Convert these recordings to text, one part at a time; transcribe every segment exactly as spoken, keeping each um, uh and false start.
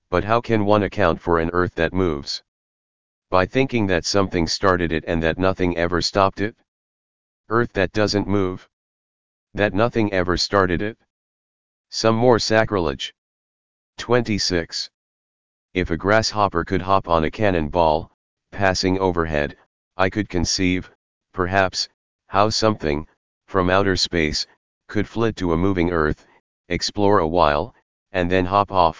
But how can one account for an Earth that moves? By thinking that something started it and that nothing ever stopped it? Earth that doesn't move? That nothing ever started it? Some more sacrilege. twenty-six. If a grasshopper could hop on a cannonball, passing overhead, I could conceive, perhaps, how something, from outer space, could flit to a moving Earth, explore a while, and then hop off.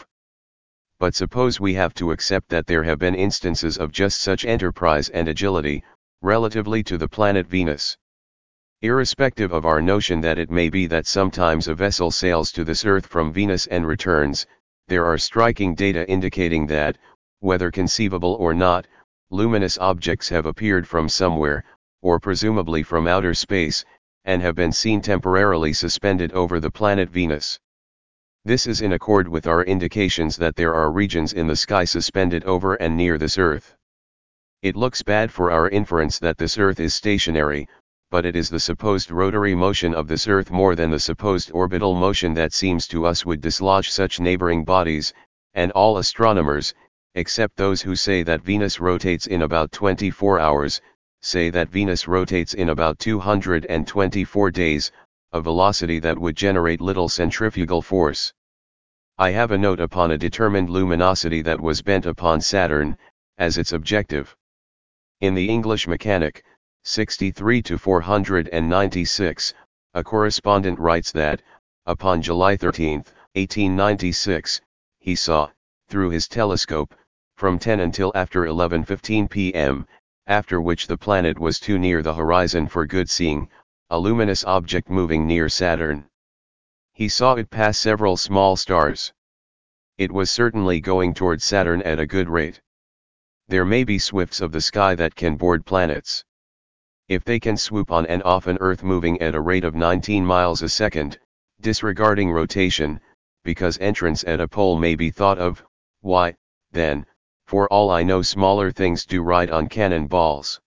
But suppose we have to accept that there have been instances of just such enterprise and agility, relatively to the planet Venus. Irrespective of our notion that it may be that sometimes a vessel sails to this Earth from Venus and returns, there are striking data indicating that, whether conceivable or not, luminous objects have appeared from somewhere, or presumably from outer space, and have been seen temporarily suspended over the planet Venus. This is in accord with our indications that there are regions in the sky suspended over and near this Earth. It looks bad for our inference that this Earth is stationary, but it is the supposed rotary motion of this Earth more than the supposed orbital motion that seems to us would dislodge such neighboring bodies, and all astronomers, except those who say that Venus rotates in about twenty-four hours, say that Venus rotates in about two hundred twenty-four days, a velocity that would generate little centrifugal force. I have a note upon a determined luminosity that was bent upon Saturn, as its objective. In the English Mechanic, sixty-three to four ninety-six, a correspondent writes that, upon July thirteenth, eighteen ninety-six, he saw, through his telescope, from ten until after eleven fifteen p m, after which the planet was too near the horizon for good seeing, a luminous object moving near Saturn. He saw it pass several small stars. It was certainly going toward Saturn at a good rate. There may be swifts of the sky that can board planets. If they can swoop on and off an Earth moving at a rate of nineteen miles a second, disregarding rotation, because entrance at a pole may be thought of, why, then, for all I know smaller things do ride on cannonballs.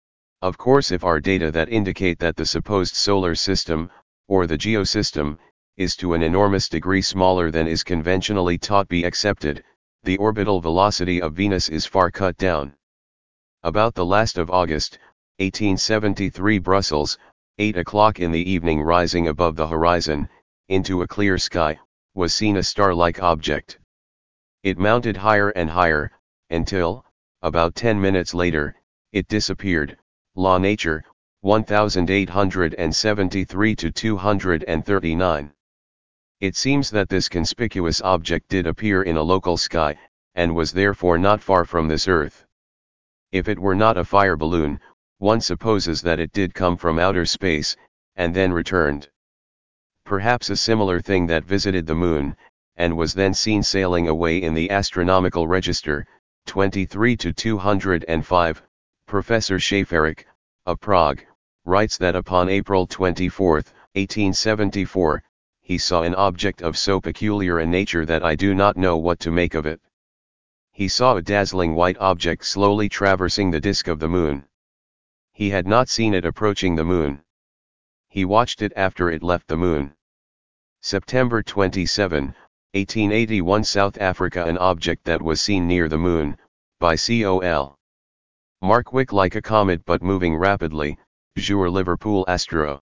Of course, if our data that indicate that the supposed solar system, or the geosystem, is to an enormous degree smaller than is conventionally taught be accepted, the orbital velocity of Venus is far cut down. About the last of August, eighteen seventy-three, Brussels, eight o'clock in the evening, rising above the horizon, into a clear sky, was seen a star-like object. It mounted higher and higher, until, about ten minutes later, it disappeared. Law Nature, eighteen seventy-three to two thirty-nine. It seems that this conspicuous object did appear in a local sky, and was therefore not far from this Earth. If it were not a fire balloon, one supposes that it did come from outer space, and then returned. Perhaps a similar thing that visited the Moon, and was then seen sailing away in the astronomical register, twenty-three to two oh five, Professor Schaeferich, of Prague, writes that upon April twenty-fourth, eighteen seventy-four, he saw an object of so peculiar a nature that I do not know what to make of it. He saw a dazzling white object slowly traversing the disk of the Moon. He had not seen it approaching the Moon. He watched it after it left the Moon. September twenty-seventh, eighteen eighty-one, South Africa, an object that was seen near the Moon, by Col. Markwick, like a comet but moving rapidly, Jour Liverpool Astro.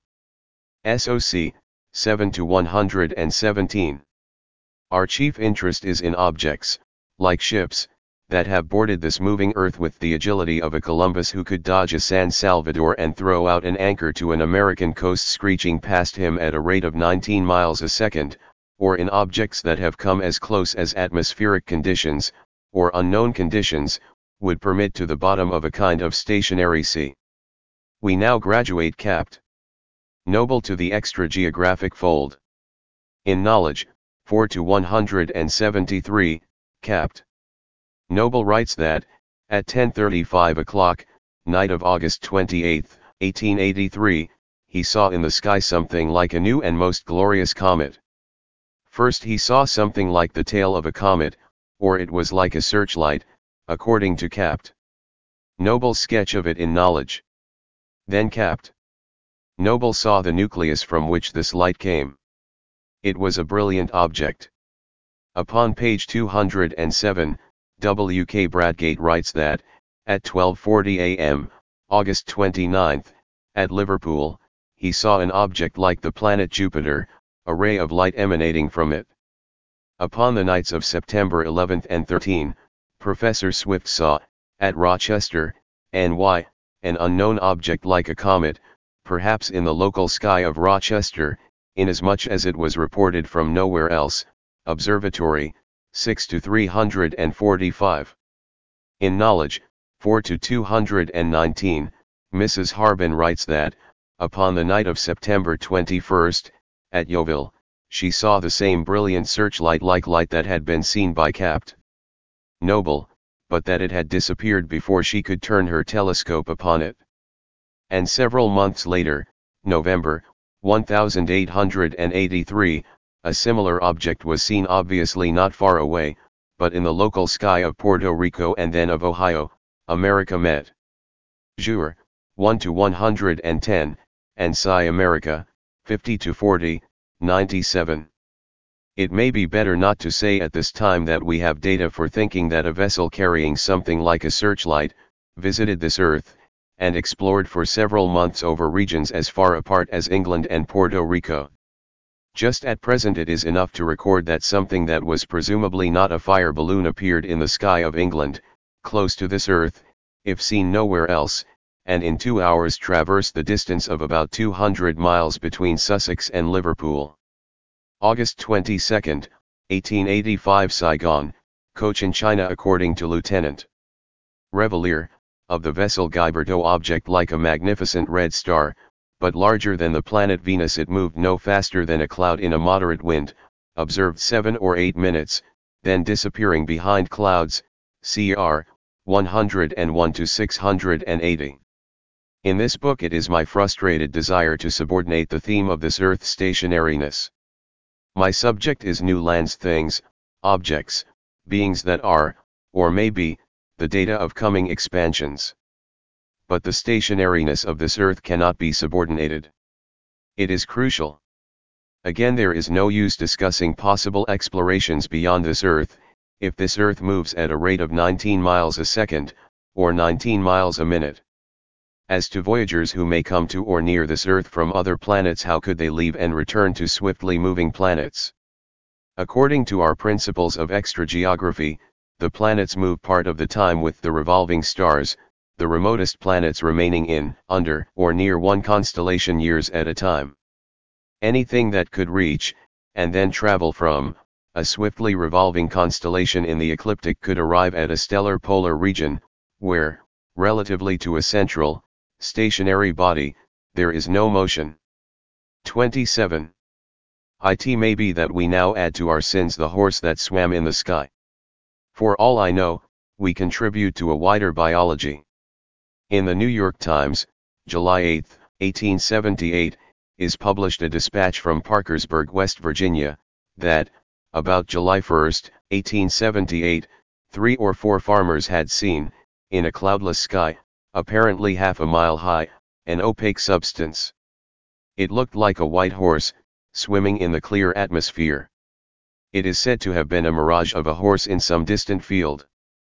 S O C, seven to one hundred seventeen. Our chief interest is in objects, like ships, that have boarded this moving Earth with the agility of a Columbus who could dodge a San Salvador and throw out an anchor to an American coast screeching past him at a rate of nineteen miles a second, or in objects that have come as close as atmospheric conditions, or unknown conditions, would permit to the bottom of a kind of stationary sea. We now graduate Capt. Noble to the extra-geographic fold. In knowledge, four to one hundred seventy-three, Capt. Noble writes that, at ten thirty-five o'clock, night of August twenty-eighth, eighteen eighty-three, he saw in the sky something like a new and most glorious comet. First he saw something like the tail of a comet, or it was like a searchlight, according to Capt. Noble's sketch of it in knowledge. Then Capt. Noble saw the nucleus from which this light came. It was a brilliant object. Upon page two hundred seven, W K Bradgate writes that, at twelve forty a m, August twenty-ninth, at Liverpool, he saw an object like the planet Jupiter, a ray of light emanating from it. Upon the nights of September eleventh and thirteenth, Professor Swift saw, at Rochester, N Y, an unknown object like a comet, perhaps in the local sky of Rochester, inasmuch as it was reported from nowhere else. Observatory, six to three hundred forty-five. In Knowledge, four to two hundred nineteen, Missus Harbin writes that, upon the night of September twenty-first, at Yeovil, she saw the same brilliant searchlight-like light that had been seen by Capt. Noble, but that it had disappeared before she could turn her telescope upon it. And several months later, November, eighteen eighty-three, a similar object was seen obviously not far away, but in the local sky of Puerto Rico and then of Ohio, America Met. Jour, one to one hundred ten, and Psi America, fifty to forty, ninety-seven. It may be better not to say at this time that we have data for thinking that a vessel carrying something like a searchlight, visited this earth, and explored for several months over regions as far apart as England and Puerto Rico. Just at present it is enough to record that something that was presumably not a fire balloon appeared in the sky of England, close to this earth, if seen nowhere else, and in two hours traversed the distance of about two hundred miles between Sussex and Liverpool. August twenty-second, eighteen eighty-five Saigon, Cochin China. According to Lieutenant Revelier, of the vessel Guyberto object like a magnificent red star, but larger than the planet Venus, it moved no faster than a cloud in a moderate wind, observed seven or eight minutes, then disappearing behind clouds, C R, one hundred one to six hundred eighty. In this book it is my frustrated desire to subordinate the theme of this earth stationariness. My subject is new lands, things, objects, beings that are, or may be, the data of coming expansions. But the stationariness of this earth cannot be subordinated. It is crucial. Again, there is no use discussing possible explorations beyond this earth, if this earth moves at a rate of nineteen miles a second, or nineteen miles a minute. As to voyagers who may come to or near this earth from other planets, how could they leave and return to swiftly moving planets? According to our principles of extrageography, the planets move part of the time with the revolving stars, the remotest planets remaining in, under, or near one constellation years at a time. Anything that could reach, and then travel from, a swiftly revolving constellation in the ecliptic could arrive at a stellar polar region, where, relatively to a central, stationary body, there is no motion. twenty-seven. It may be that we now add to our sins the horse that swam in the sky. For all I know, we contribute to a wider biology. In the New York Times, July eighth, eighteen seventy-eight, is published a dispatch from Parkersburg, West Virginia, that, about July first, eighteen seventy-eight, three or four farmers had seen, in a cloudless sky, apparently half a mile high, an opaque substance. It looked like a white horse, swimming in the clear atmosphere. It is said to have been a mirage of a horse in some distant field.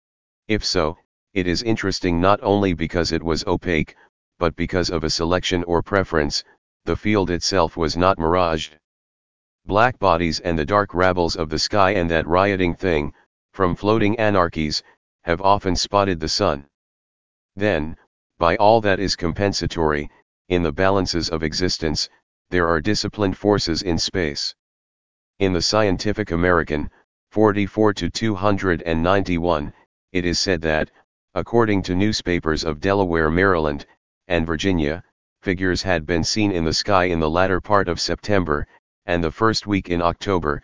If so, it is interesting not only because it was opaque, but because of a selection or preference, the field itself was not miraged. Black bodies and the dark rabbles of the sky and that rioting thing, from floating anarchies, have often spotted the sun. Then, by all that is compensatory, in the balances of existence, there are disciplined forces in space. In the Scientific American, forty-four to two hundred ninety-one, it is said that, according to newspapers of Delaware, Maryland, and Virginia, figures had been seen in the sky in the latter part of September, and the first week in October,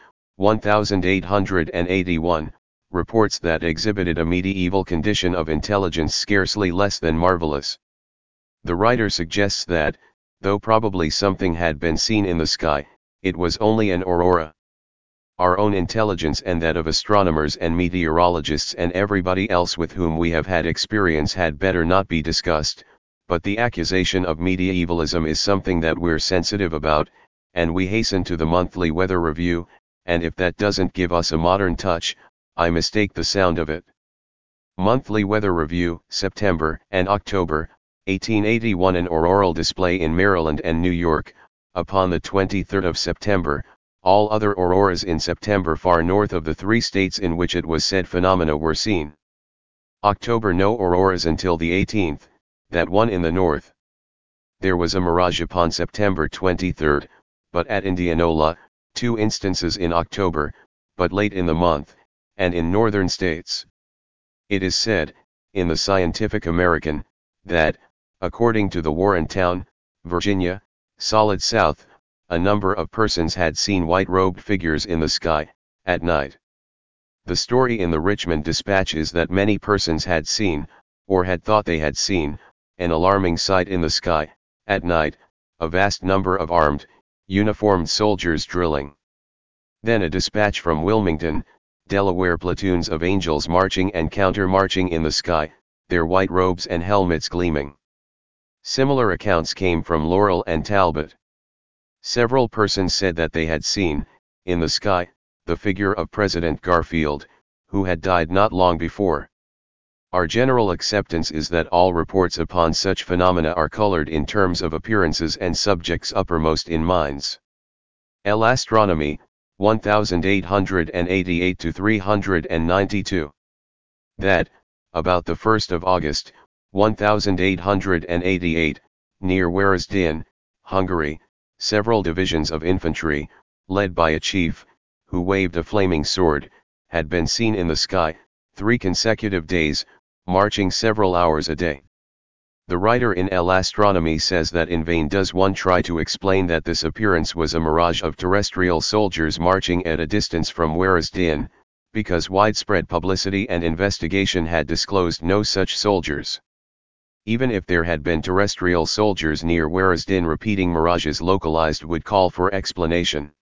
eighteen eighty-one, reports that exhibited a medieval condition of intelligence scarcely less than marvelous. The writer suggests that, though probably something had been seen in the sky, it was only an aurora. Our own intelligence and that of astronomers and meteorologists and everybody else with whom we have had experience had better not be discussed, but the accusation of medievalism is something that we're sensitive about, and we hasten to the Monthly Weather Review, and if that doesn't give us a modern touch, I mistake the sound of it. Monthly Weather Review, September and October, eighteen eighty-one. An auroral display in Maryland and New York, upon the twenty-third of September. All other auroras in September far north of the three states in which it was said phenomena were seen. October no auroras until the eighteenth, that one in the north. There was a mirage upon September twenty-third, but at Indianola, two instances in October, but late in the month, and in northern states. It is said, in the Scientific American, that, according to the Warrentown, Virginia, Solid South, a number of persons had seen white-robed figures in the sky, at night. The story in the Richmond Dispatch is that many persons had seen, or had thought they had seen, an alarming sight in the sky, at night, a vast number of armed, uniformed soldiers drilling. Then a dispatch from Wilmington, Delaware, platoons of angels marching and counter-marching in the sky, their white robes and helmets gleaming. Similar accounts came from Laurel and Talbot. Several persons said that they had seen, in the sky, the figure of President Garfield, who had died not long before. Our general acceptance is that all reports upon such phenomena are colored in terms of appearances and subjects uppermost in minds. L. Astronomy, eighteen eighty-eight to three ninety-two. That, about the first of August, eighteen eighty-eight, near Weresdin, Hungary, several divisions of infantry, led by a chief, who waved a flaming sword, had been seen in the sky, three consecutive days, marching several hours a day. The writer in L. Astronomy says that in vain does one try to explain that this appearance was a mirage of terrestrial soldiers marching at a distance from Weresdin, because widespread publicity and investigation had disclosed no such soldiers. Even if there had been terrestrial soldiers near Weresdin, repeating mirages localized would call for explanation.